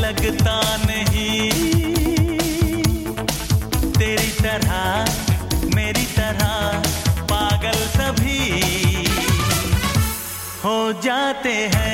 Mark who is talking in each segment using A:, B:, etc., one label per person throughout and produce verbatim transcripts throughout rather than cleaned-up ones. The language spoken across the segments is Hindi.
A: लगता नहीं तेरी तरह मेरी तरह पागल सभी हो जाते हैं।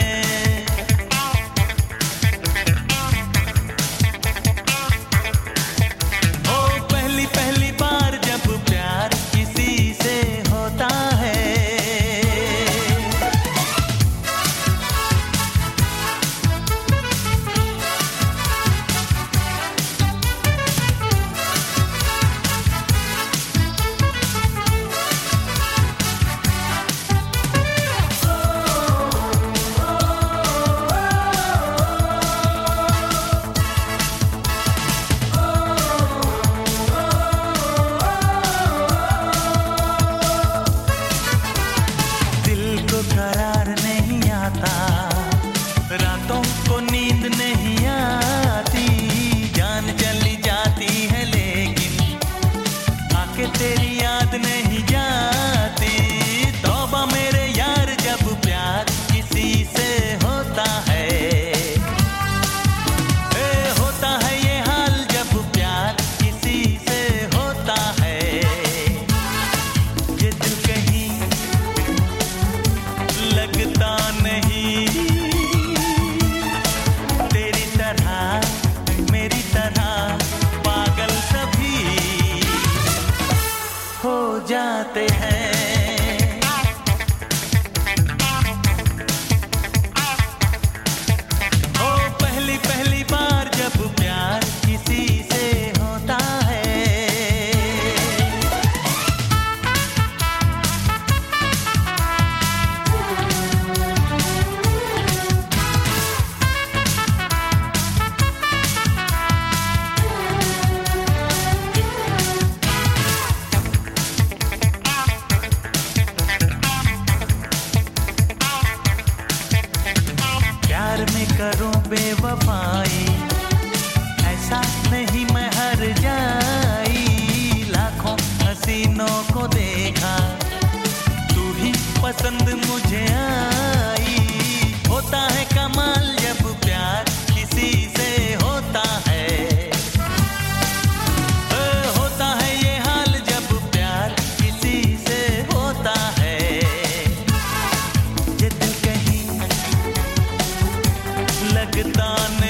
A: करार नहीं आता, रातों को नींद नहीं आती, जान चली जाती है लेकिन आके तेरी याद नहीं जाती। तौबा मेरे यार जब प्यार किसी से होता है, ए होता है ये हाल जब प्यार किसी से होता है। ये दिल कहीं लगता नहीं तेरी तरह मेरी तरह पागल सभी हो जाते हैं। ओ पहली पहली बार जब प्यार किसी से होता है। प्यार में करूं बेवफाई, ऐसा नहीं मैं हर जाई। लाखों हसीनों को देखा, तू ही पसंद मुझे आई। होता है कमाल जब प्यार किसी से होता है, होता है ये हाल जब प्यार किसी से होता है। ये दिल कहीं लगता